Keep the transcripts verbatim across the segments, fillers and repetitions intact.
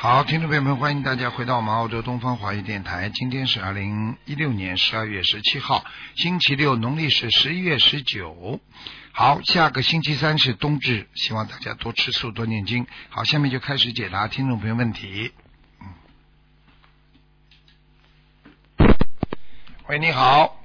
好，听众朋友们，欢迎大家回到我们澳洲东方华语电台。今天是二零一六年十二月十七号，星期六，农历是十一月十九。好，下个星期三是冬至，希望大家多吃素，多念经。好，下面就开始解答听众朋友问题。嗯，喂，你好。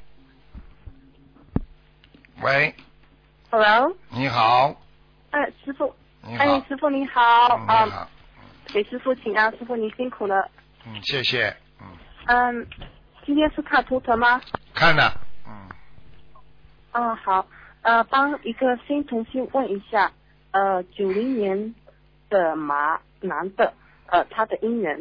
喂。 Hello。 你好。 哎，师傅。 你好。 哎，师傅你好。 嗯、你好。 给师傅请安，师傅您辛苦了。 嗯，谢谢。嗯。 嗯，今天是看图腾吗？ 看了。嗯。 啊，好。呃，帮一个新同学问一下，呃，九零年的马男的，呃，他的姻缘。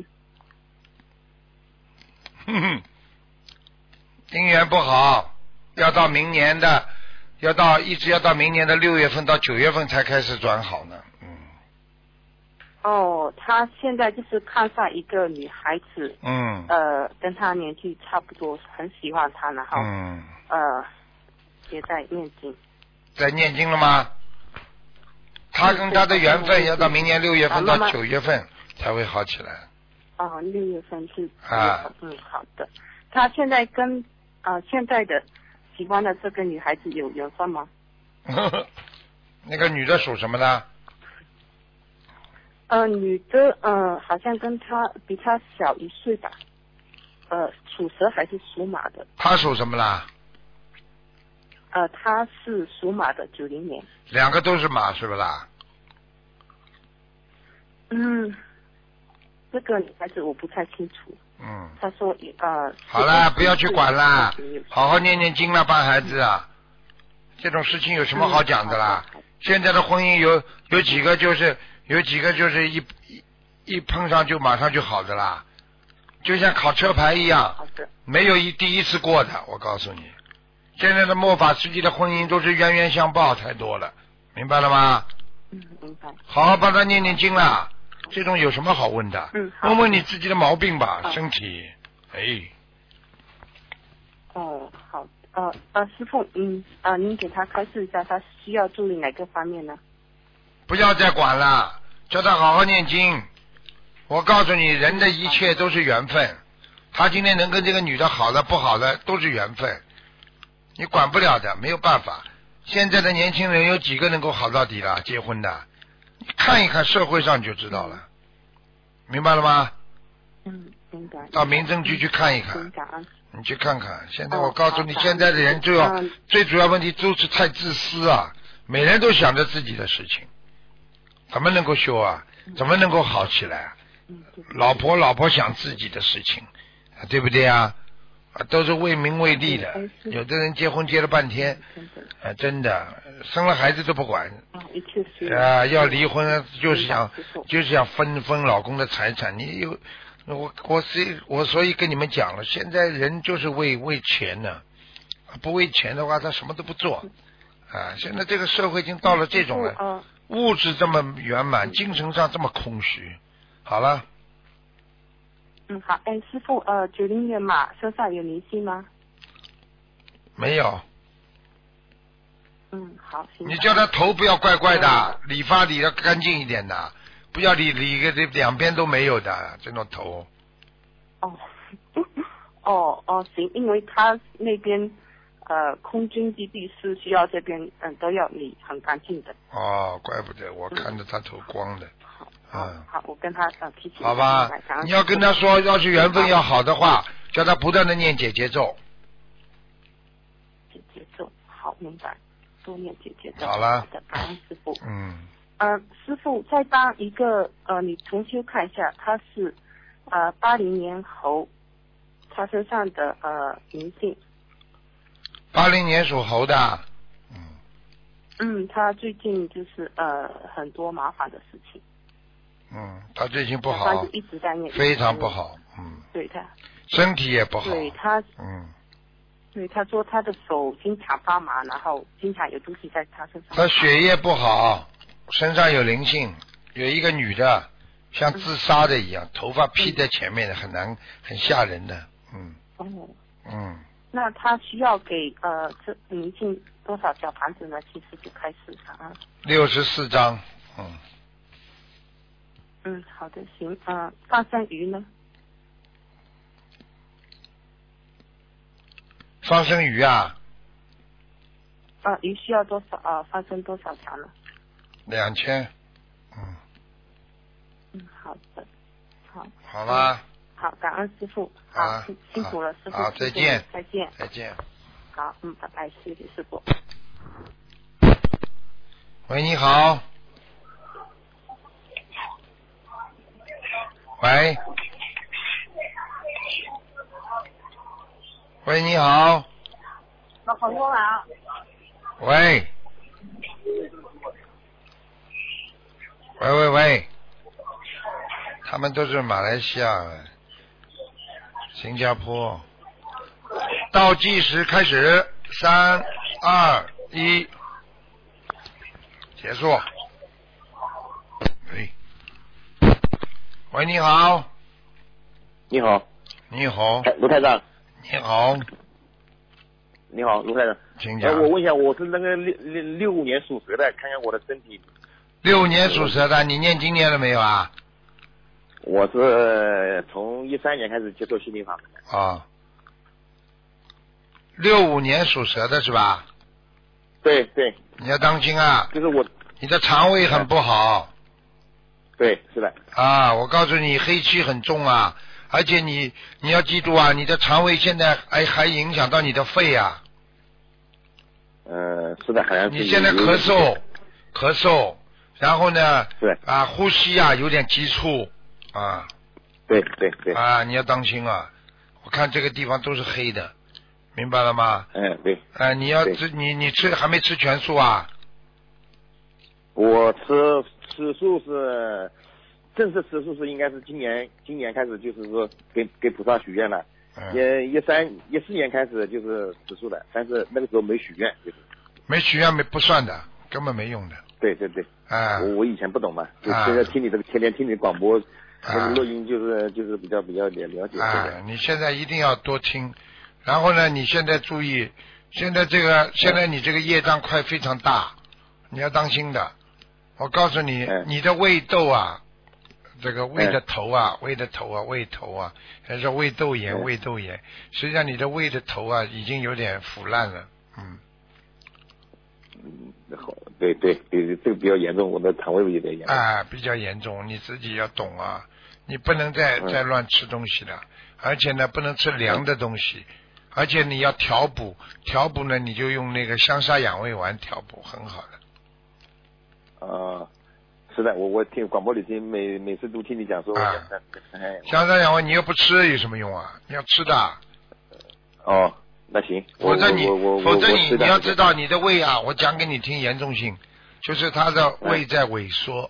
哼哼，姻缘不好，要到明年的，要到一直要到明年的六月份到九月份才开始转好呢。嗯。 哦，他现在就是看上一个女孩子， 嗯。 呃，跟他年纪差不多，很喜欢他，然后， 嗯。 呃，也在念经。 在念经了吗？他跟他的缘分要到明年六月份到九月份才会好起来。 哦，六月份是啊， 嗯，好的。他现在跟呃现在的喜欢的这个女孩子有缘分吗？ 那个女的属什么的？ 呃，女的呃好像跟他比他小一岁吧，呃，属蛇还是属马的？ 他属什么啦？ 呃，他是属马的，九零年。 两个都是马是不啦？ 嗯，这个女孩子我不太清楚。 嗯。 他说呃。 好了，不要去管啦，好好念念经啦，帮孩子啊。这种事情有什么好讲的啦？嗯、现在的婚姻有有几个就是有几个就是一一一碰上就马上就好的啦，就像考车牌一样，没有一第一次过的，我告诉你。现在的末法时期的婚姻都是冤冤相报太多了，明白了吗？ 嗯，明白。 好好帮他念念经啦，这种有什么好问的？ 嗯， 问问你自己的毛病吧，身体，哎。 哦，好，呃呃，师傅，嗯啊、呃，您给他开示一下，他需要注意哪个方面呢？ 不要再管了，叫他好好念经。我告诉你，人的一切都是缘分，他今天能跟这个女的好的不好的都是缘分。你管不了的，没有办法。现在的年轻人有几个能够好到底了？结婚的，你看一看社会上就知道了，明白了吗？ 嗯，明白。 到民政局去看一看，你去看看。现在我告诉你， 哦、 现在的人就要、 嗯、 最主要问题都是太自私啊，每人都想着自己的事情，怎么能够修啊？怎么能够好起来啊？ 嗯、 老婆老婆想自己的事情，对不对啊？都是为名为利的，有的人结婚结了半天，啊，真的生了孩子都不管，啊，要离婚就是想就是想分分老公的财产。你有我我是我所以跟你们讲了，现在人就是为为钱呢，不为钱的话他什么都不做啊。现在这个社会已经到了这种了，物质这么圆满，精神上这么空虚。好了。 嗯，好，哎，师傅，呃，九零年马身上有灵性吗？ 没有。 嗯，好，行。 你叫他头不要怪怪的，嗯、理发理的干净一点的，不要理理个这两边都没有的这种头。 哦，哦哦，行，因为他那边呃空军基地是需要这边嗯都要理很干净的。 哦，怪不得我看着他头光的。嗯嗯，好，我跟他呃提醒。 好吧，你要跟他说，要是缘分要好的话，叫他不断的念解结咒。 解结咒，好，明白，多念解结咒。 好了。 好的，感恩师傅。 嗯。 呃，师傅再帮一个呃女同修看一下，她是呃八零年猴，她身上的呃灵性。 八零年属猴的。 嗯。嗯，她最近就是呃很多麻烦的事情。 嗯，他最近不好， 一直在念， 非常不好，嗯， 对他身体也不好， 对他， 嗯， 对他说他的手经常发麻，然后经常有东西在他身上。 他血液不好，身上有灵性，有一个女的像自杀的一样，嗯、头发披在前面的，很难，很吓人的，嗯， 哦， 嗯， 那他需要给呃这灵性多少小盘子呢？其实就开始啊， 六十四张，嗯。 嗯，好的，行。呃，放生鱼呢？ 放生鱼啊？ 啊，鱼需要多少啊？放生多少条呢？ 两千。嗯。 嗯，好的，好。 好吧。 好，感恩师傅。 好， 辛辛苦了，师傅。 好，再见。 再见。 再见。 好，嗯，拜拜，谢谢师傅。 喂，你好。喂。喂，你好。 老朋友啊。 喂。喂喂喂，他们都是马来西亚的。新加坡，倒计时开始，三、二、一，结束。喂，喂，你好。 你好。 你好。 卢台长。 你好。 你好，卢台长。 请讲。 呃，我问一下，我是那个六六六五年属蛇的，看看我的身体。 六年属蛇的，你念经念了没有啊？ 我是从一三年开始接受心灵法门的。 啊，六五年属蛇的是吧？ 对对。 你要当心啊！ 就是我， 你的肠胃很不好。 对，是的。 啊，我告诉你，黑气很重啊，而且你你要记住啊，你的肠胃现在还还影响到你的肺啊。 呃，是的，好像是。 你现在咳嗽，咳嗽，然后呢？ 对。 啊，呼吸啊有点急促。啊， 对对对啊，你要当心啊！我看这个地方都是黑的，明白了吗？ 嗯，对。 啊，你要吃你你吃还没吃全素啊？ 我吃吃素是正式吃素是应该是今年今年开始就是说给给菩萨许愿了，也一三一四年开始就是吃素的，但是那个时候没许愿，就是。 没许愿没不算的，根本没用的。 对对对。 啊。 我我以前不懂嘛，就现在听你这个天天听你广播。那个录音就是就是比较比较了了解。 啊，你现在一定要多听，然后呢，你现在注意，现在这个现在你这个业障块非常大，你要当心的。我告诉你， 嗯、 你的胃窦啊，这个胃的头啊，嗯、胃的头啊，胃头啊，还是胃窦炎，嗯、胃窦炎，实际上你的胃的头啊已经有点腐烂了，嗯。 嗯，好，对对对，这个比较严重，我的肠胃有点严重。 啊，比较严重，你自己要懂啊。你不能再再乱吃东西了，而且呢，不能吃凉的东西，而且你要调补，调补呢，你就用那个香砂养胃丸调补，很好的。 啊、呃，是的，我我听广播里听，每每次都听你讲说。 啊。香砂养胃你又不吃有什么用啊？你要吃的。 哦，那行。 否则你，否则你你要知道你的胃啊，我讲给你听严重性，就是它的胃在萎缩。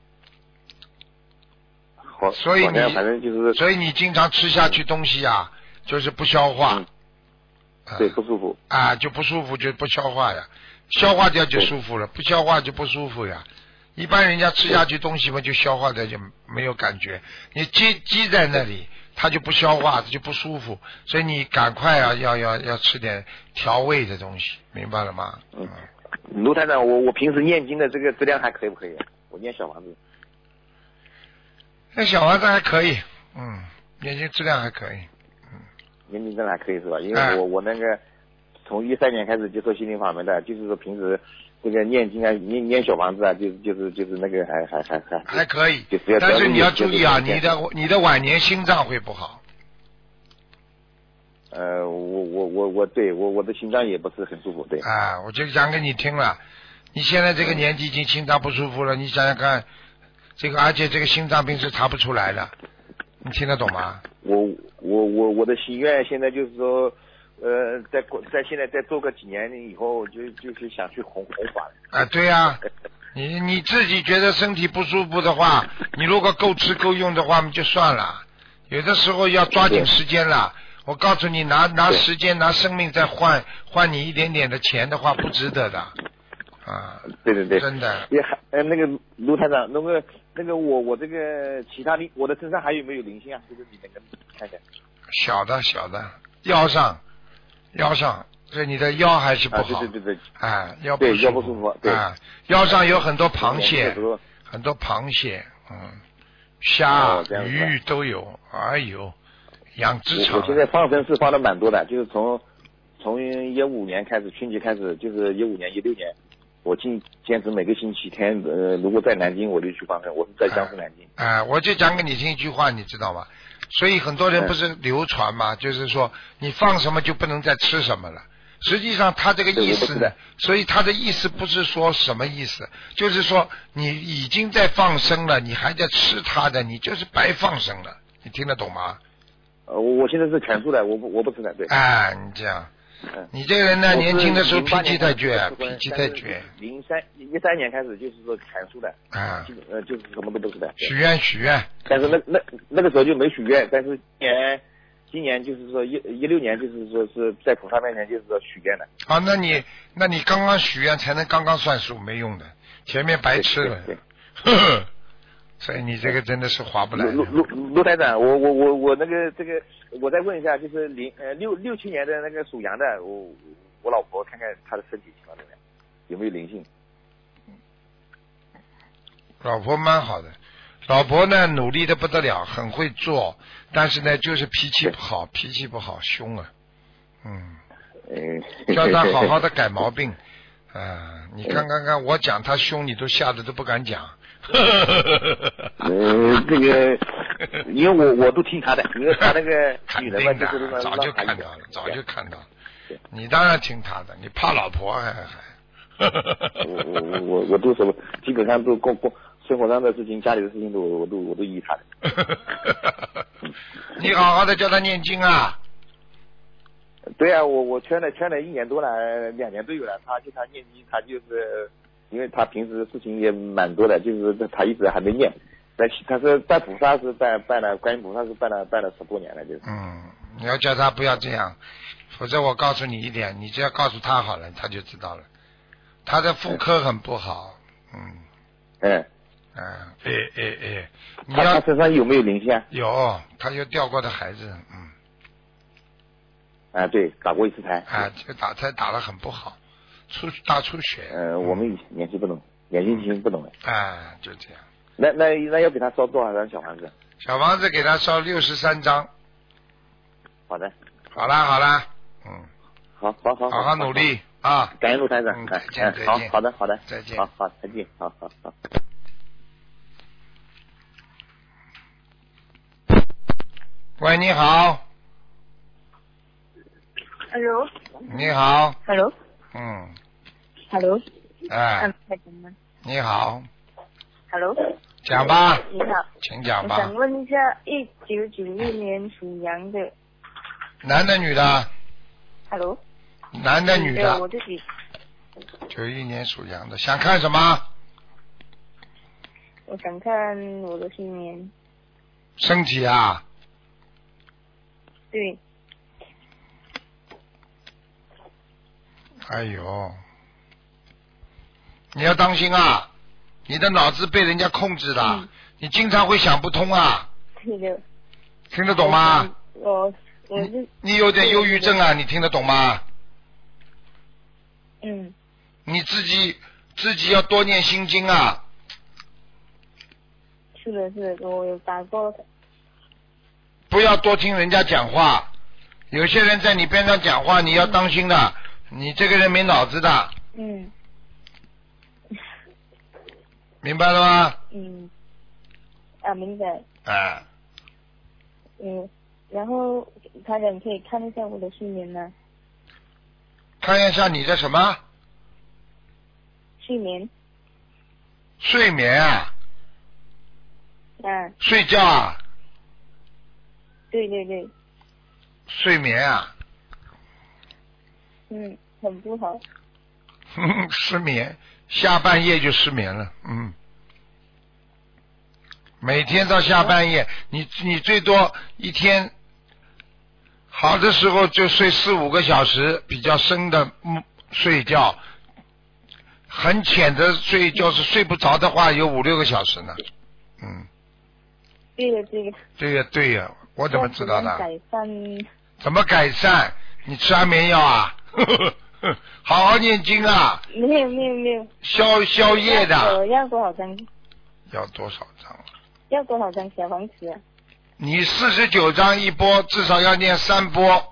所以你反正就是， 所以你经常吃下去东西啊，就是不消化， 嗯啊、对，不舒服啊，就不舒服，就不消化呀，消化掉就舒服了，不消化就不舒服呀。一般人家吃下去东西嘛，就消化掉就没有感觉，你积积在那里，它就不消化，它就不舒服，所以你赶快啊，要要要吃点调味的东西，明白了吗？ 嗯，卢台长，我我平时念经的这个质量还可以不可以？我念小房子。 那小房子还可以，嗯，念经质量还可以，嗯， 念经质量还可以是吧？因为我、哎、我那个从一三年开始接受心灵法门的，就是说平时这个念经啊、念念小房子啊，就是就是就是那个还还还还还可以， 就要但是你要注意啊，你的你的晚年心脏会不好。 呃，我我我我对我我的心脏也不是很舒服，对。 啊，我就讲给你听了，你现在这个年纪已经心脏不舒服了，你想想看。这个而且这个心脏病是查不出来的，你听得懂吗？ 我我我我的心愿现在就是说，呃，在在现在再做个几年以后，就就是想去弘弘法。 啊，对呀、啊，你你自己觉得身体不舒服的话，你如果够吃够用的话，就算了。有的时候要抓紧时间了。我告诉你，拿拿时间拿生命再换换你一点点的钱的话，不值得的。啊， 对对对， 真的。 也还呃那个卢台长，那个那个我我这个其他灵，我的身上还有没有灵性啊？就是你能跟看看。 小的小的，腰上腰上，这你的腰还是不好。 啊、对对对对。 啊，腰不舒服。 对腰不舒服。对。 啊，腰上有很多螃蟹，很多螃蟹，嗯， 虾、 哦、 鱼都有。哎呦，养殖场。 我现在放生是放的蛮多的，就是从从一五年开始，春节开始，就是一五年、一六年，我坚坚持每个星期天，呃，如果在南京我就去放生，我是在江苏南京。 哎、呃，我就讲给你听一句话，你知道吗？所以很多人不是流传嘛，嗯、就是说你放什么就不能再吃什么了。实际上他这个意思呢，所以他的意思不是说什么意思，就是说你已经在放生了，你还在吃它的，你就是白放生了，你听得懂吗？ 呃，我现在是全素的，我不我不吃的，对。 哎，你这样，嗯、你这个人呢，年轻的时候脾气太倔，脾气太倔。 零三一三年开始就是说全素的， 啊， 呃，就是什么都不吃的。 许愿许愿。 但是那那那个时候就没许愿，但是今年。今年就是说一一六年，就是说是在菩萨面前就是说许愿的。 啊，那你那你刚刚许愿才能刚刚算数，没用的，前面白吃了。 对。 对呵呵所以你这个真的是划不来。 陆陆陆台长，我我我我那个这个，我再问一下，就是零呃六六七年的那个属羊的，我我老婆看看她的身体情况怎么样，有没有灵性？ 老婆蛮好的。老婆呢，努力的不得了，很会做，但是呢，就是脾气不好，脾气不好，凶啊，嗯，叫他好好的改毛病，啊、呃，你看看看，我讲他凶，你都吓得都不敢讲。 呃，这个，因为我我都听他的，因为他那个女人嘛，就是早就看到了，早就看到了，你当然听他的，你怕老婆还还。 我我我我都什么，基本上都过过。生活上的事情，家里的事情都我都我都依他的。 你好好的叫他念经啊！ 对啊，我我劝了劝了一年多了，两年都有了。他就他念经，他就是因为他平时事情也蛮多的，就是他一直还没念。但他是拜菩萨是拜拜了，观音菩萨是拜了拜了十多年了，就是。 嗯，你要叫他不要这样，否则我告诉你一点，你只要告诉他好了，他就知道了。他的妇科很不好，嗯。 嗯。 嗯，哎哎哎， 他他身上有没有灵性啊？ 有，他有掉过的孩子，嗯。 啊，对，打过一次胎。 啊，这个打胎打得很不好，出大出血。 呃，我们年纪不懂，年纪轻不懂的。 啊，就这样。 那那那要给他烧多少张小房子？ 小房子给他烧六十三张。 好的。 好啦好啦，嗯。 好好好。 好好努力啊！ 感恩陆台长。 嗯，再见再见。 好好的好的。 再见。 好好再见，好好好。 喂，你好。 Hello。 你好。 Hello。 嗯。 Hello。 哎。你好。 Hello。 讲吧。 你好。 请讲吧。 我想问一下，一九九一年属羊的。 男的女的 ？Hello。 男的女的？ 我自己。 九一年属羊的，想看什么？ 我想看我的新年。 身体啊？ 对。 哎呦，你要当心啊！你的脑子被人家控制了，嗯、你经常会想不通啊。 对的。 听得懂吗？ 我我是你, 你有点忧郁症啊，你听得懂吗？ 嗯。 你自己自己要多念心经啊。 是的，是的，我有打过的。 不要多听人家讲话，有些人在你边上讲话，你要当心的。嗯、你这个人没脑子的。 嗯。 明白了吗？ 嗯。啊，明白。 啊。 嗯，然后他人可以看一下我的睡眠吗？ 看一下你的什么？ 睡眠。 睡眠啊。 啊。 睡觉啊。 对对对。 睡眠啊。 嗯，很不好。 失眠，下半夜就失眠了，嗯。每天到下半夜，你你最多一天好的时候就睡四五个小时，比较深的睡觉，很浅的睡觉是睡不着的话，有五六个小时呢，嗯。 对的对的。 对呀对呀，我怎么知道的？ 改善。 怎么改善？你吃安眠药啊？好好念经啊！ 没有没有没有。 消消业的。 我要多少张？ 要多少张？ 要多少张小房子啊？ 你四十九章一波，至少要念三波。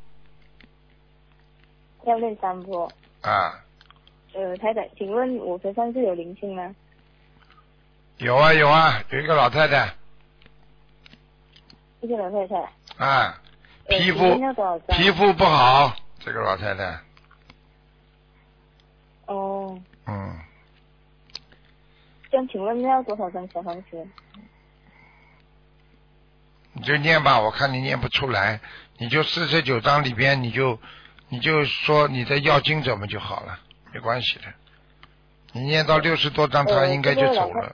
要念三波。 啊。 呃，台长，请问我身上是有灵性吗？ 有啊有啊，有一个老太太。 一个老太太。 啊，皮肤、 呃、 皮肤不好，这个老太太。 哦。 嗯。 这样请问要多少张小房子？ 你就念吧，我看你念不出来，你就四十九章里边，你就你就说你的要经者们就好了，没关系的。你念到六十多章，他应该就走了。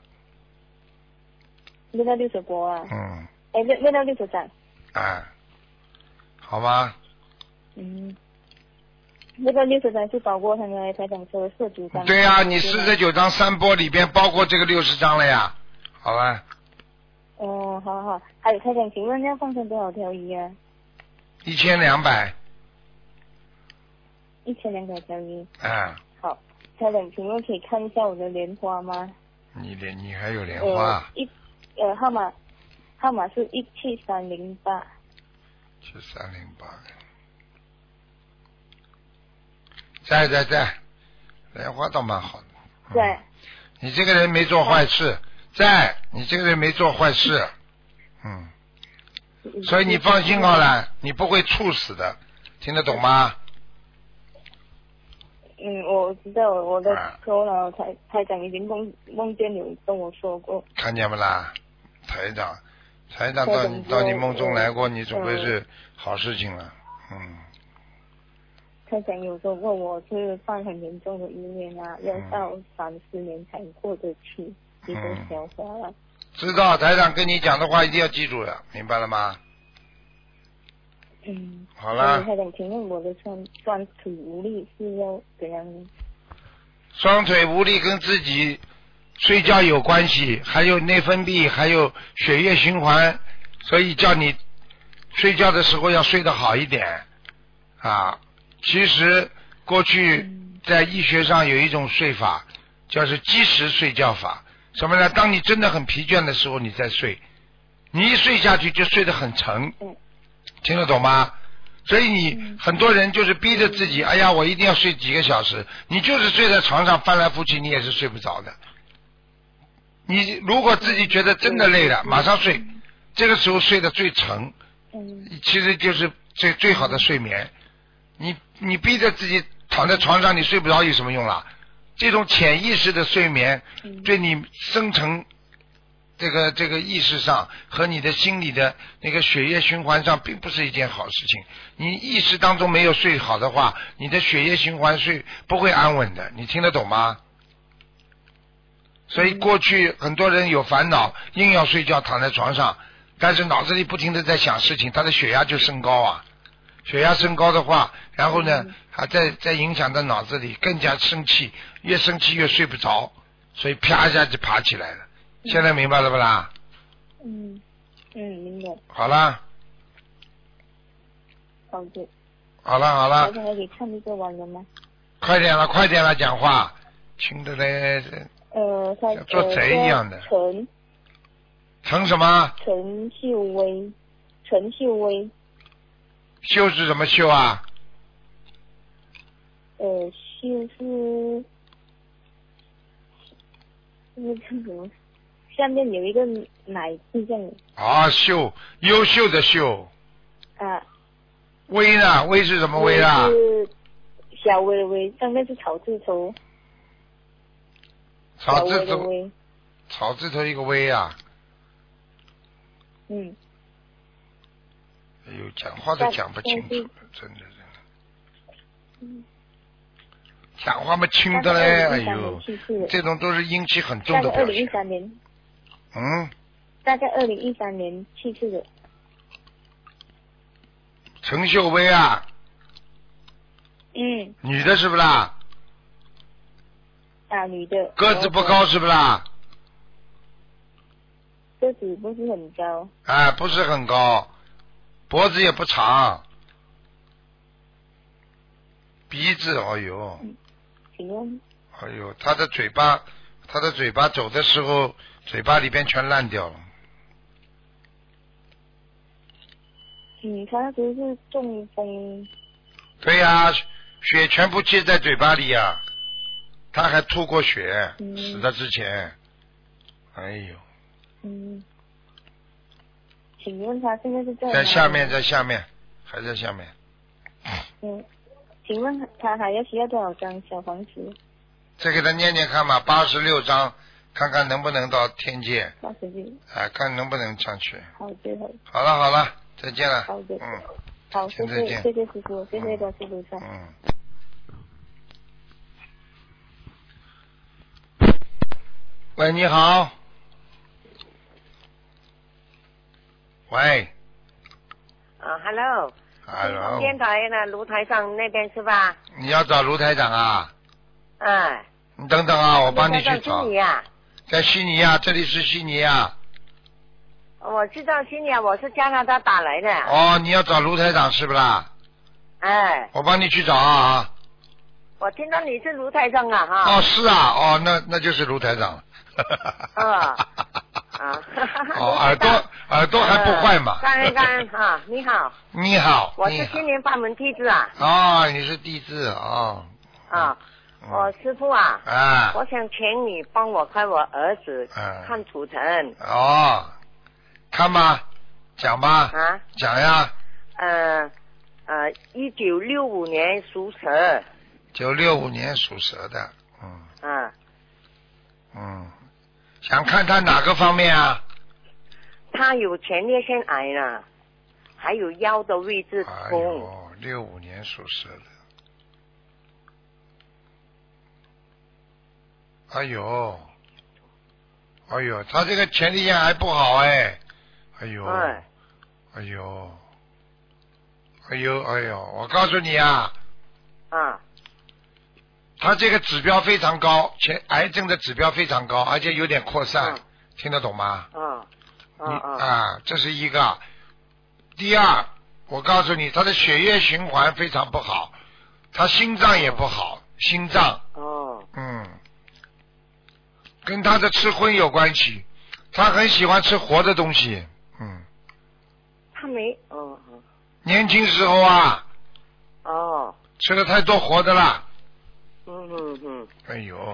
念到六十多啊？ 嗯。 哎，念念到六十章。 啊，好吗？ 嗯。那个六十章是包括他们台长说的四十章。 对呀、啊，你四十九章三波里边包括这个六十章了呀，好吧？ 哦，好好，还有台长，请问要放成多少条鱼啊？ 一千两百。 一千两百条鱼。 啊。 好，台长，请问可以看一下我的莲花吗？ 你莲，你还有莲花？ 呃、一呃号码号码是一七三零八。 七三零八。在在在，莲花倒蛮好的。 在、 嗯。你这个人没做坏事，在你这个人没做坏事，嗯，所以你放心好了，你不会猝死的，听得懂吗？ 嗯，我知道，我的头脑台台长已经梦梦见有跟我说过。 看见不啦？台长，台长到你到你梦中来过，你总归是好事情了，嗯。 台长有说过我是犯很严重的意念啊，要到三四年才过得去一个小花了。 知道，台长跟你讲的话一定要记住了，明白了吗？ 嗯。 好了。 台长，请问我的双双腿无力是要怎样呢？ 双腿无力跟自己睡觉有关系，还有内分泌，还有血液循环，所以叫你睡觉的时候要睡得好一点啊。其实过去在医学上有一种睡法，叫是基石睡觉法。什么呢？当你真的很疲倦的时候，你再睡，你一睡下去就睡得很沉，听得懂吗？所以你很多人就是逼着自己，哎呀，我一定要睡几个小时，你就是睡在床上翻来覆去，你也是睡不着的。你如果自己觉得真的累了，马上睡，这个时候睡得最沉，其实就是最最好的睡眠。你你逼着自己躺在床上，你睡不着有什么用啦？这种潜意识的睡眠，对你生成这个这个意识上和你的心理的那个血液循环上，并不是一件好事情。你意识当中没有睡好的话，你的血液循环睡不会安稳的。你听得懂吗？所以过去很多人有烦恼，硬要睡觉躺在床上，但是脑子里不停地在想事情，他的血压就升高啊。血压升高的话，然后呢，还在在影响到脑子里，更加生气，越生气越睡不着，所以啪一下就爬起来了。现在明白了不啦？ 嗯嗯，明白。 好啦。 好的。 好了好了。 大家还可以看一个完了吗？ 快点了，快点了，讲话，听的嘞。 呃，他像做贼一样的。 陈。 陈什么？ 陈秀薇，陈秀薇。 秀是什么秀啊？ 呃，秀是那个什么，下面有一个奶字这样。 啊，秀，优秀的秀。 啊。 薇呢？薇是什么薇啊？ 是小薇的薇，上面是草字头。 草字头。草字头一个薇啊。 嗯。 哎呦，讲话都讲不清楚了，真的真的。 嗯。 讲话嘛轻的嘞，哎呦，这种都是阴气很重的表现。 大概二零一三年。 嗯。 大概二零一三年去世的。 陈秀薇啊。 嗯。 女的是不啦？ 啊，女的。 个子不高是不啦？ 个子不是很高。 啊，不是很高。脖子也不长，鼻子，哎呦， 请问， 哎呦，他的嘴巴，他的嘴巴走的时候，嘴巴里边全烂掉了， 嗯，他那时是中风。 对呀、啊，血全部接在嘴巴里呀、啊，他还吐过血，嗯、死的之前。哎呦。 嗯。请问他现在是在？ 在下面，在下面，还在下面。 嗯，请问他还要需要多少张小房子？ 再给他念念看吧，八十六章，看看能不能到天界。 八十六。 啊，看能不能上去。 好的， 好了好了，再见了。 好的。 嗯。 好，谢谢谢谢师傅，谢谢观世音菩萨。 嗯。喂，你好。喂。 啊 ，Hello。 Hello。 电台的卢台长那边是吧？ 你要找卢台长啊？ 哎。 你等等啊，我帮你去找。 在悉尼啊。 在悉尼啊，这里是悉尼啊。 我知道悉尼啊，我是加拿大打来的。 哦，你要找卢台长是不啦？ 哎。 我帮你去找啊。 我听到你是卢台长啊哈。 哦，是啊，哦，那那就是卢台长了。 啊。啊。 哦，耳朵耳朵还不坏嘛。 感恩感恩啊，你好。 你好。 我是新年法门弟子啊。 哦，你是弟子啊。 啊。我师傅啊。 啊。 我想请你帮我看我儿子看图腾。 哦。看吧，讲吧。 啊。 讲呀。 呃呃，一九六五年属蛇。 九六五年属蛇的，嗯。 啊。 嗯，想看他哪个方面啊？ 他有前列腺癌呢，还有腰的位置痛。 哦，六五年属蛇的。哎呦，哎呦，他这个前列腺癌不好哎，哎呦， 哎， 哎呦，哎呦，哎呦，我告诉你啊， 啊， 他这个指标非常高，前癌症的指标非常高，而且有点扩散， 嗯、 听得懂吗？ 啊， 你啊，这是一个。第二，我告诉你，他的血液循环非常不好，他心脏也不好，心脏。 哦。 嗯。跟他的吃荤有关系，他很喜欢吃活的东西，嗯。 他没，哦哦。 年轻时候啊。 哦。 吃了太多活的了。 嗯嗯嗯。 哎呦，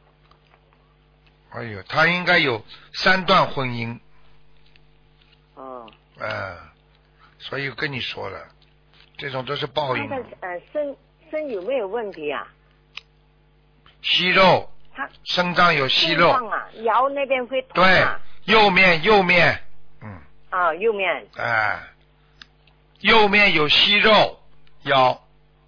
哎呦，他应该有三段婚姻。 哦。 嗯，所以跟你说了，这种都是报应。 他的呃肾肾有没有问题啊？ 息肉。 他肾脏有息肉啊，腰那边会痛啊。对，右面右面，嗯。 啊，右面。 哎、呃，右面有息肉，腰。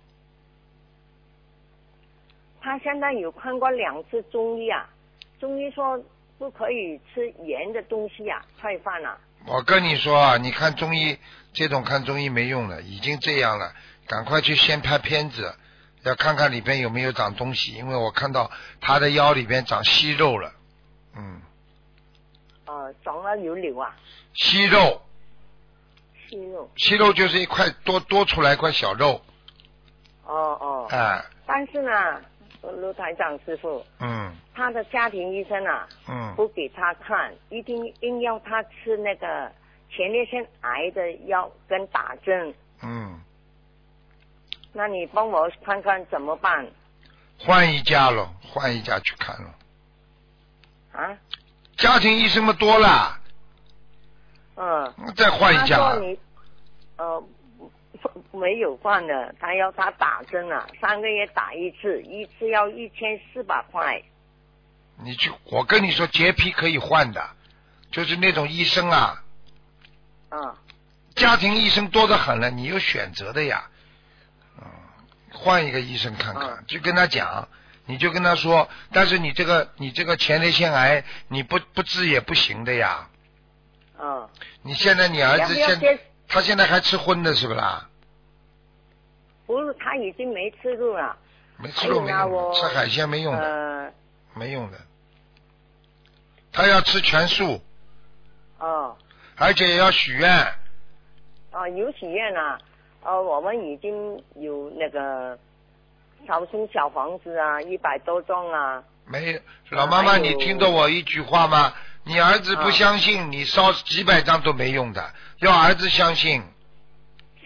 他现在有看过两次中医啊，中医说不可以吃盐的东西啊，菜饭啊。 我跟你说啊，你看中医这种看中医没用了，已经这样了，赶快去先拍片子。要看看里边有没有长东西，因为我看到他的腰里边长息肉了，嗯。 呃，长了有瘤啊。 息肉。 息肉。 息肉就是一块多多出来一块小肉。 哦哦。 哎、呃。 但是呢，卢台长师傅。 嗯。 他的家庭医生啊。 嗯。 不给他看，一定硬要他吃那个前列腺癌的药跟打针。 嗯。 那你帮我看看怎么办？ 换一家了，换一家去看了。 啊？ 家庭医生们多了。 嗯。 再换一家。 他说你，呃，没有换的，他要他打针啊，三个月打一次，一次要一千四百块。 你去，我跟你说，洁癖可以换的，就是那种医生啊。 嗯。 家庭医生多得很了，你有选择的呀。换一个医生看看，就跟他讲，你就跟他说，但是你这个你这个前列腺癌，你不不治也不行的呀。 嗯。 你现在你儿子现他现在还吃荤的是不啦？ 不是，他已经没吃肉了。 没吃肉没用，吃海鲜没用的，呃、没用的。他要吃全素。 哦。 而且要许愿。 啊，有许愿啊。呃，我们已经有那个烧送小房子啊，一百多幢啊。 没，老妈妈，你听懂我一句话吗？你儿子不相信，啊、你烧几百张都没用的，要儿子相信。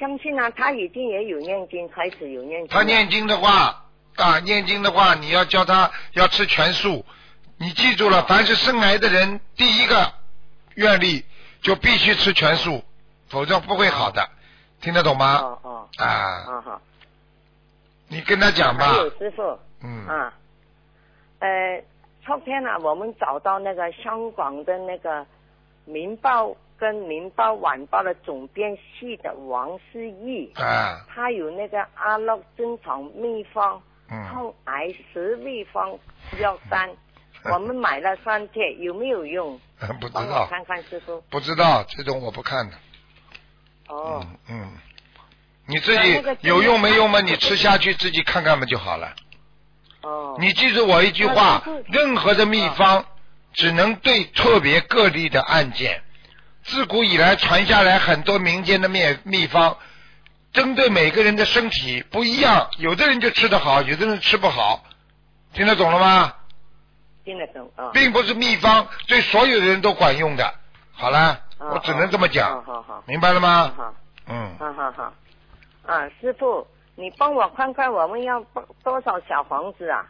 相信啊，他已经也有念经，开始有念经。 他念经的话啊，念经的话，你要教他要吃全素。你记住了，凡是生癌的人，第一个愿力就必须吃全素，否则不会好的。听得懂吗？ 哦哦。 啊。 好好。 你跟他讲吧。 还有师傅。 嗯。 啊。呃，昨天啊，我们找到那个香港的那个《明报》跟《明报晚报》的总编系的王思义。 啊。 他有那个阿乐珍藏秘方。 嗯。 抗癌十秘方药单。我们买了三贴，有没有用？ 不知道， 看看师傅。 不知道，这种我不看的。 哦。 嗯嗯，你自己有用没用嘛？你吃下去自己看看嘛就好了。 哦。 你记住我一句话，任何的秘方只能对特别个例的案件。自古以来传下来很多民间的秘秘方，针对每个人的身体不一样，有的人就吃得好，有的人吃不好。听得懂了吗？ 听得懂啊。 并不是秘方对所有的人都管用的。好了， 哦、 我只能这么讲。 好好好。 明白了吗？ 好。 嗯。 好好好。啊，师傅，你帮我看看我们要多少小房子啊？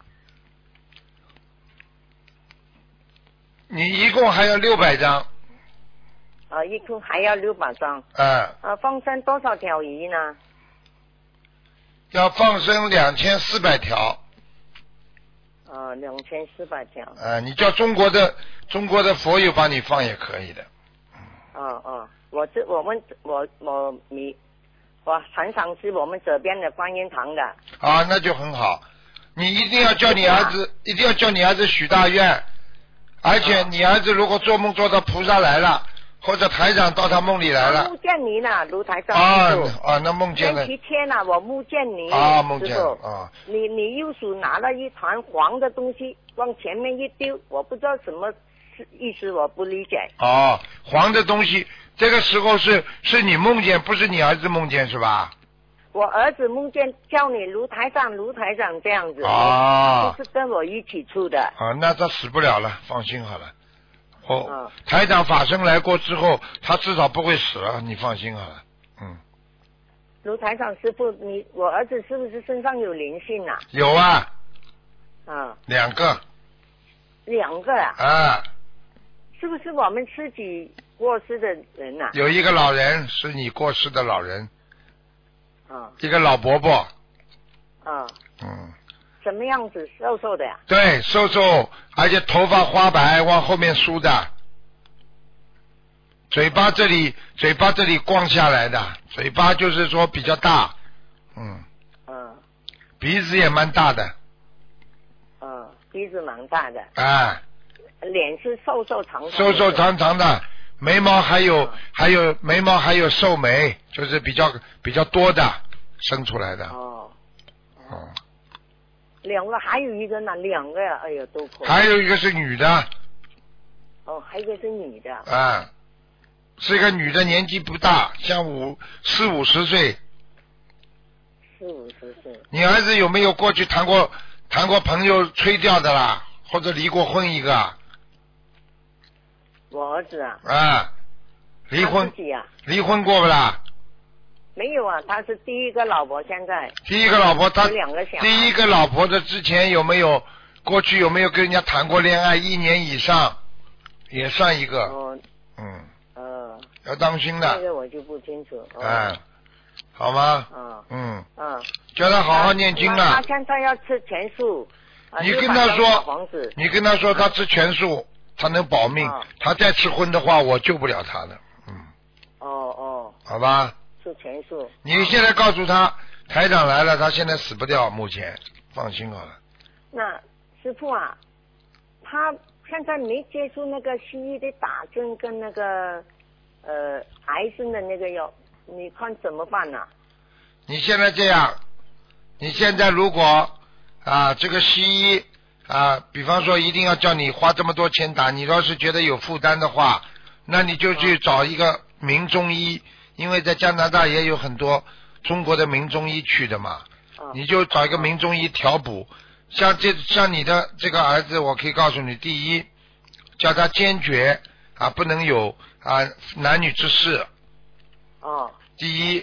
你一共还要六百张。 啊，一共还要六百张。 嗯。 啊，放生多少条鱼呢？ 要放生两千四百条。 啊，两千四百条。 呃，你叫中国的中国的佛友帮你放也可以的。 哦哦，我这我们我我你我很想是我们这边的观音堂的。 啊，那就很好。你一定要叫你儿子，一定要叫你儿子许大愿，而且你儿子如果做梦做到菩萨来了，或者台长到他梦里来了。 梦见你了，卢台长。 啊啊，那梦见了。 前几天啊，我梦见你。 啊，梦见了啊。 你你右手拿了一团黄的东西往前面一丢，我不知道什么意思，我不理解。 哦，黄的东西，这个时候是是你梦见，不是你儿子梦见是吧？ 我儿子梦见叫你卢台长，卢台长这样子。 啊。 就是跟我一起出的。 啊，那他死不了了，放心好了。哦，台长法身来过之后，他至少不会死了，你放心好了。嗯。 卢台长师傅，你我儿子是不是身上有灵性啊？ 有啊。 啊。 两个。 两个啊。 啊。 是不是我们自己过世的人啊？ 有一个老人是你过世的老人。 啊。 一个老伯伯。 啊。 嗯。 什么样子？瘦瘦的呀？ 对，瘦瘦，而且头发花白，往后面梳的，嘴巴这里，嘴巴这里光下来的，嘴巴就是说比较大，嗯， 嗯， 鼻子也蛮大的， 嗯，鼻子蛮大的， 啊， 脸是瘦瘦长长， 瘦瘦长长的，眉毛还有、嗯、还有眉毛还有瘦眉，就是比较比较多的生出来的， 哦， 哦。 两个，还有一个呢，两个呀，哎呀，都可以。 还有一个是女的。 哦，还有一个是女的。 啊，是一个女的，年纪不大，像五四五十岁。 四五十岁。 你儿子有没有过去谈过谈过朋友吹掉的啦，或者离过婚一个？ 我儿子啊。 啊，离婚。 自己啊。 离婚过不啦？ 没有啊，他是第一个老婆，现在第一个老婆，他两个小孩。 第一个老婆的之前有没有过去有没有跟人家谈过恋爱一年以上，也算一个。 哦。 嗯。 呃。 要当心的。 这个我就不清楚。 哦、哎，好吗？ 嗯。 嗯。 嗯。 叫他好好念经啊。 他现在要吃全素。 你跟他说，你跟他说他吃全素，他能保命。 哦、 他再吃荤的话，我救不了他的。嗯。 哦哦。 好吧。 吃全素。 你现在告诉他，台长来了，他现在死不掉，目前放心好了。 那师父啊，他现在没接触那个西医的打针跟那个呃癌症的那个药，你看怎么办呢、啊？ 你现在这样，你现在如果啊这个西医啊，比方说一定要叫你花这么多钱打，你要是觉得有负担的话，那你就去找一个名中医。因为在加拿大也有很多中国的名中医去的嘛，你就找一个名中医调补。像这像你的这个儿子，我可以告诉你，第一，叫他坚决啊，不能有啊男女之事。 哦。 第一，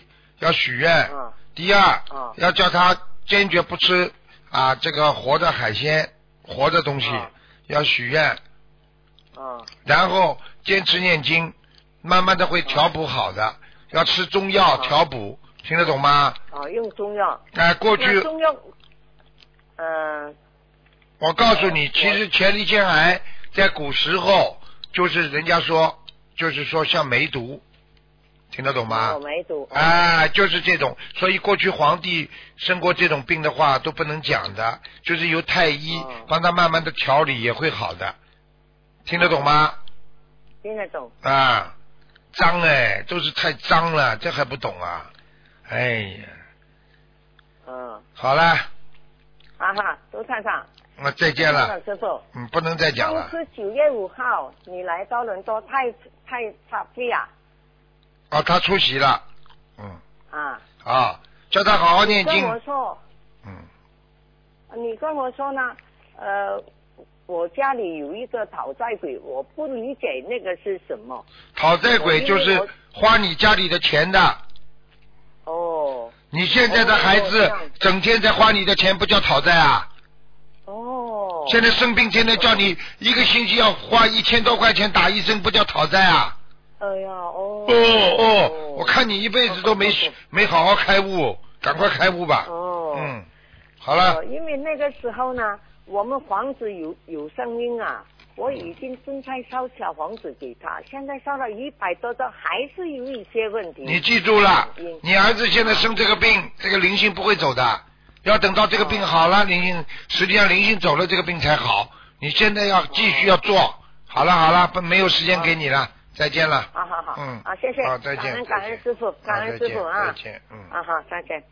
要许愿。 嗯、 第二、 嗯、 要叫他坚决不吃啊这个活的海鲜、活的东西， 嗯、 要许愿。 嗯。 然后坚持念经，慢慢的会调补好的。嗯、要吃中药调补，听得懂吗？ 啊，用中药。 哎、呃，过去。 中药。嗯、呃。 我告诉你，其实前列腺癌在古时候就是人家说，就是说像梅毒，听得懂吗？ 哦，梅毒。 啊、呃，就是这种，所以过去皇帝生过这种病的话都不能讲的，就是由太医帮他慢慢的调理也会好的，听得懂吗？ 听得懂。 啊，脏哎，都是太脏了，这还不懂啊？哎呀。 嗯。 好了。 哈哈，卢探长。 那再见了， 师傅。 嗯，不能再讲了。 是九月五号，你来多伦多太太差费啊？ 哦，他出席了，嗯。 啊。 啊，叫他好好念经。 你跟我说。 嗯。 你跟我说呢？呃，我家里有一个讨债鬼，我不理解那个是什么。 讨债鬼就是花你家里的钱的。 哦。 你现在的孩子整天在花你的钱，不叫讨债啊？ 哦。 现在生病，现在叫你一个星期要花一千多块钱打医生，不叫讨债啊？ 哎呀，哦。 哦哦，我看你一辈子都没、哦、没好好开悟，赶快开悟吧。 哦。 嗯，好了。 呃、因为那个时候呢，我们房子有有声音啊，我已经正在烧小房子给他，现在烧了一百多张，还是有一些问题。 你记住了，你儿子现在生这个病，这个灵性不会走的。要等到这个病好了，灵性实际上灵性走了，这个病才好。你现在要继续要做，好了好了，不没有时间给你了，再见了。 好好好， 嗯， 啊谢谢， 好再见， 感恩感恩师傅，感恩师傅啊， 再见，嗯， 啊好再见。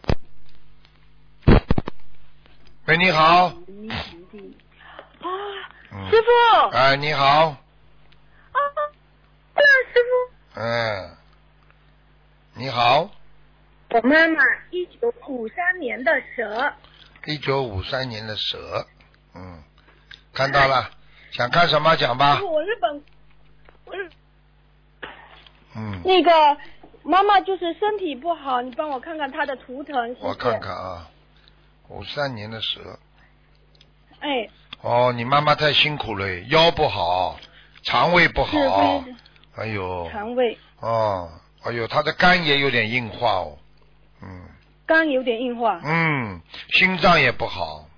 喂，你好。 啊，师傅。 哎，你好。 啊，师傅。 嗯，你好。 我妈妈一九五三年的蛇。 一九五三年的蛇，嗯，看到了，想看什么讲吧。 我日本，我是， 嗯， 那个妈妈就是身体不好，你帮我看看她的图腾。谢谢。 我看看啊，五三年的蛇。 哎。 哦，你妈妈太辛苦了，腰不好，肠胃不好，哎呦。 肠胃。 哦，哎呦，她的肝也有点硬化哦。嗯， 肝有点硬化。 嗯，心脏也不好。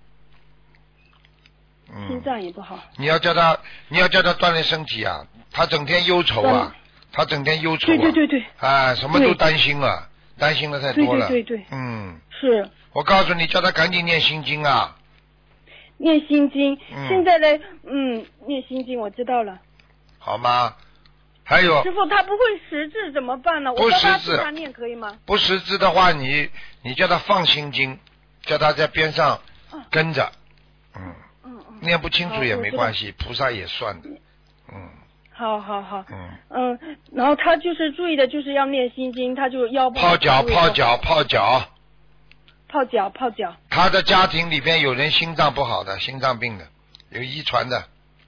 嗯， 心脏也不好。 你要叫他，你要叫他锻炼身体啊！他整天忧愁啊，他整天忧愁啊。 对对对对。 啊，什么都担心啊，担心的太多了。 对对对对。 嗯。 是。 我告诉你，叫他赶紧念心经啊。 念心经， 嗯、 现在呢，嗯，念心经我知道了。 好吗？还有师傅，他不会识字怎么办呢？ 不识字， 我叫他念可以吗？ 不识字的话，你你叫他放心经，叫他在边上跟着，嗯嗯嗯， 念不清楚也没关系，菩萨也算的，嗯。 好好好， 嗯嗯，然后他就是注意的，就是要念心经，他就腰部泡脚泡脚泡脚， 泡脚泡脚。 他的家庭里边有人心脏不好的，心脏病的，有遗传的。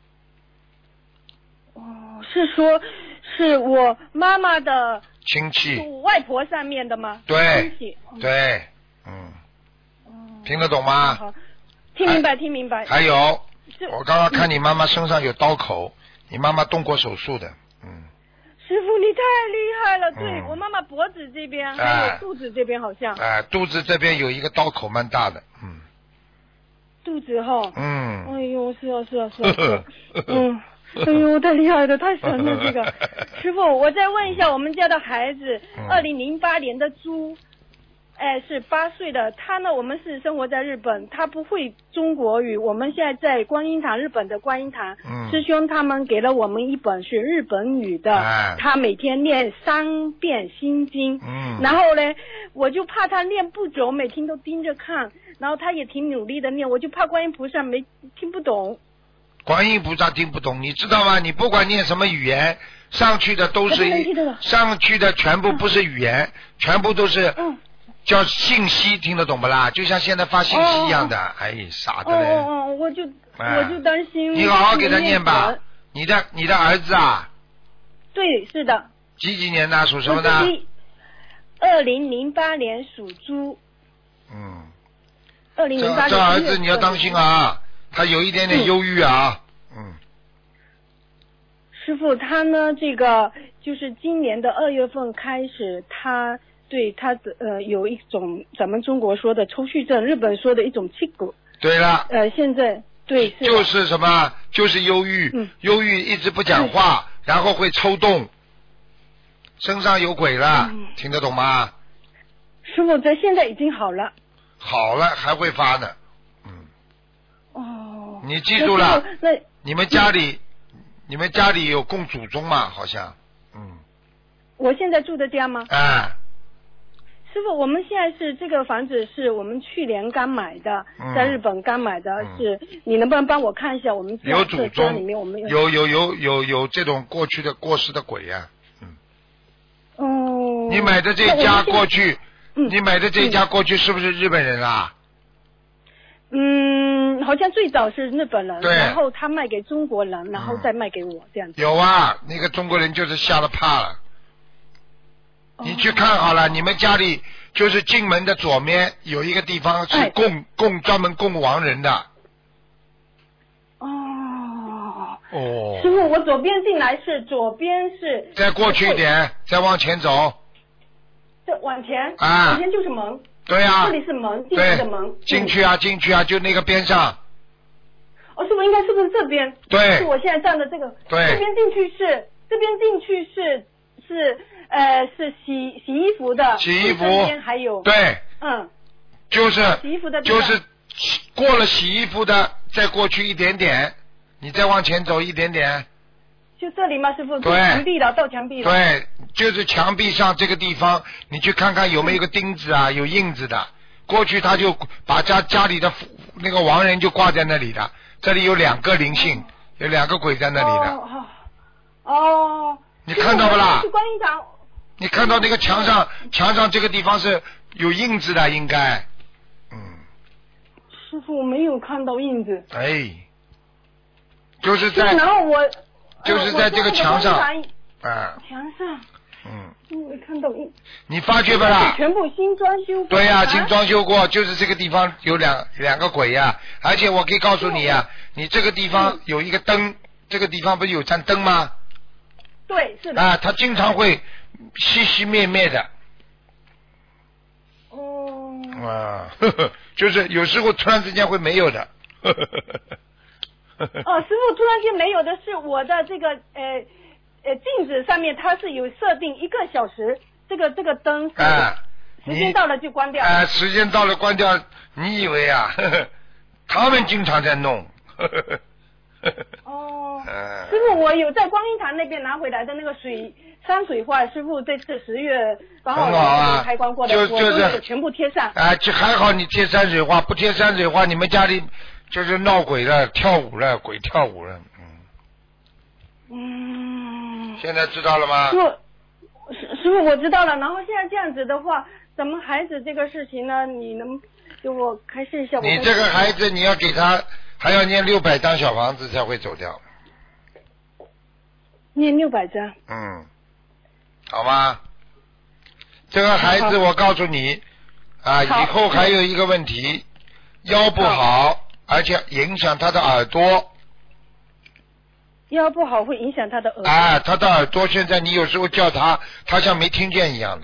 哦，是说。是我妈妈的亲戚， 我外婆上面的吗？ 对， 亲戚，嗯、 对，嗯，嗯，听得懂吗？ 好，听明白，听明白。 还有，我刚刚看你妈妈身上有刀口，嗯、你妈妈动过手术的，嗯。 师傅，你太厉害了！对、 嗯、 我妈妈脖子这边、哎、还有肚子这边好像。 哎、呃，肚子这边有一个刀口蛮大的，嗯。 肚子哈。 嗯。 哎呦，是啊，是啊，是啊，是啊嗯。哎呦，太厉害了，太神了！这个师傅，我再问一下，我们家的孩子，二零零八年的猪，哎，是八岁的。他呢，我们是生活在日本，他不会中国语。我们现在在观音堂，日本的观音堂， 嗯、 师兄他们给了我们一本是日本语的， 哎、 他每天念三遍心经。 嗯。 然后呢，我就怕他念不久，每天都盯着看，然后他也挺努力的念，我就怕观音菩萨没听不懂。 观音菩萨听不懂，你知道吗？你不管念什么语言，上去的都是上去的全部不是语言，嗯、全部都是叫信息，听得懂不啦？就像现在发信息一样的，哦、哎，傻的嘞！ 哦哦，我就、哎、我就担心。 你好好给他念吧。你的你的儿子啊？ 对，是的。 几几年的？属什么的？ 二零零八年属猪。 嗯。 二零零八年。 这儿子你要当心啊，他有一点点忧郁啊。嗯。 师傅，他呢，这个就是今年的二月份开始，他对他的呃有一种咱们中国说的抽搐症，日本说的一种气骨。 对了。 呃，现在对是。 就是什么？就是忧郁，嗯、忧郁一直不讲话，然后会抽动，身上有鬼了，嗯、听得懂吗？ 师傅，这现在已经好了。 好了，还会发呢。嗯。 哦。 你记住了， 那你们家里。你们家里有供祖宗吗？好像，嗯。 我现在住的家吗？ 哎。 师傅，我们现在是这个房子是我们去年刚买的，嗯、在日本刚买的，嗯、是你能不能帮我看一下我们有祖宗里面我们有有有有有有这种过去的过世的鬼呀、啊，嗯。 哦。 你买的这家过去，嗯、你买的这家过去是不是日本人啊？ 嗯，好像最早是日本人，然后他卖给中国人，然后再卖给我这样子。 有啊，那个中国人就是吓得怕了。哦、你去看好了，你们家里就是进门的左面有一个地方是供、哎、供专门供亡人的。 哦。 哦。 师傅，我左边进来是左边是。 再过去一点，再往前走。 这往前。 啊。 往前就是门。 对呀、啊， 这里是门，进去的门。 进去啊，进去啊，就那个边上。 哦，师傅应该是不是这边？ 对。 是我现在站的这个。 对。 这边进去是，这边进去是是呃是洗洗衣服的。 洗衣服。 这边还有。 对。 嗯。 就是。 洗衣服的。 就是过了洗衣服的，再过去一点点，你再往前走一点点。 就这里吗，师傅？ 对。 墙壁了，到墙壁了。 对，就是墙壁上这个地方，你去看看有没有个钉子啊，有印子的。过去他就把家家里的那个亡人就挂在那里的，这里有两个灵性，哦、有两个鬼在那里的。 哦。哦。 你看到不啦？ 去观音堂。 你看到那个墙上，墙上这个地方是有印子的，应该。嗯。 师傅，我没有看到印子。 哎。就是在。 然后我。 就是在这个墙上， 啊，墙上， 嗯， 没看到印。 你发觉不啦？ 全部新装修过。 对呀、啊，新装修过，就是这个地方有两两个鬼呀、啊，而且我可以告诉你呀、啊，你这个地方有一个灯，这个地方不是有盏灯吗？ 对，是的。 啊，它经常会熄熄灭灭的。 哦。 啊，呵呵，就是有时候突然之间会没有的。呵呵呵呵哦，师傅，突然间没有的是我的这个呃呃镜子上面它是有设定一个小时，这个这个灯是、 啊、 时间到了就关掉。 啊、呃，时间到了关掉，你以为啊？呵呵他们经常在弄。呵呵呵哦。呃、师傅，我有在观音堂那边拿回来的那个水山水画，师傅这次十月刚好我开光过的， 就就是全部贴上。 啊、呃，就还好你贴山水画，不贴山水画，你们家里。就是闹鬼了，跳舞了，鬼跳舞了， 嗯。嗯。 现在知道了吗？ 师傅，师傅我知道了。然后现在这样子的话，咱们孩子这个事情呢，你能给我开示一下？ 你这个孩子，你要给他还要念六百张小房子才会走掉。 念六百张。 嗯。好吗？这个孩子，我告诉你啊，以后还有一个问题，腰不好。而且影响他的耳朵， 腰不好会影响他的耳朵。 啊，他的耳朵现在你有时候叫他，他像没听见一样的。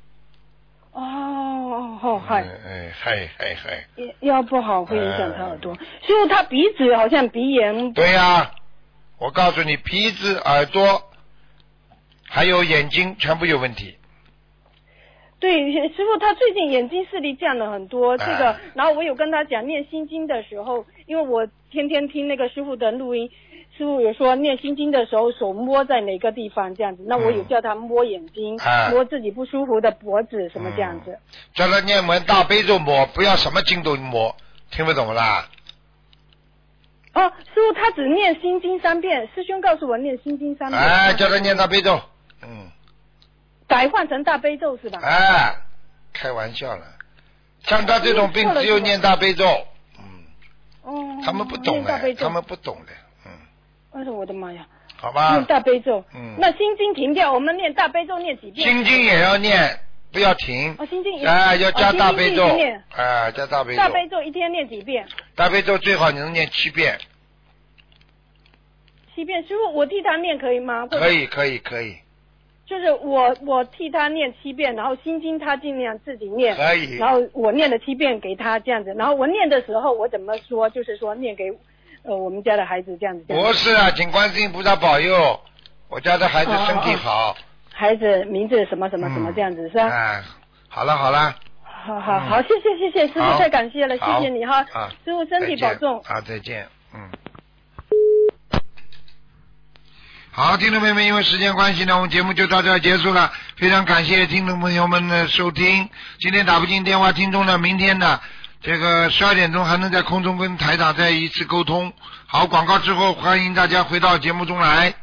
哦，好嗨。 哎嗨嗨嗨。 腰不好会影响他耳朵，所以他鼻子好像鼻炎。 对呀、啊，我告诉你，鼻子、耳朵还有眼睛全部有问题。 对，师傅他最近眼睛视力降了很多，这个，啊、然后我有跟他讲念心经的时候，因为我天天听那个师傅的录音，师傅有说念心经的时候手摸在哪个地方这样子，那我有叫他摸眼睛，嗯、摸自己不舒服的脖子什么这样子。嗯、 叫他念完大悲咒摸，不要什么经都摸，听不懂啦？ 哦，师傅他只念心经三遍，师兄告诉我念心经三遍。 哎，叫他念大悲咒，嗯。 改换成大悲咒是吧？ 哎，开玩笑了，像他这种病只有念大悲咒，嗯， 哦， 他们不懂的，他们不懂的，嗯。 哎呦我的妈呀！ 好吧。 念大悲咒， 嗯。 那心经停掉，我们念大悲咒念几遍？ 心经也要念， 不要停。 哦，心经哎、要加大悲咒。 哦、心经一直念哎、加大悲咒。 大悲咒一天念几遍？ 大悲咒最好你能念七遍。 七遍，师傅，我替他念可以吗？ 可以，可以，可以。 就是我我替他念七遍，然后心经他尽量自己念， 可以。 然后我念了七遍给他这样子，然后我念的时候我怎么说？就是说念给呃我们家的孩子这样子。 不是啊，请观世音菩萨保佑我家的孩子身体好。 哦哦孩子名字什么什么什么这样子、嗯、是吧？ 哎，好了好了。 好好好，嗯、谢谢谢谢师傅，太感谢了，谢谢你哈， 啊、 师傅身体保重。 啊，再见，嗯。好，听众朋友们，因为时间关系呢，我们节目就到这儿结束了。非常感谢听众朋友们的收听。今天打不进电话，听众呢，明天呢，这个十二点钟还能在空中跟台长再一次沟通。好，广告之后，欢迎大家回到节目中来。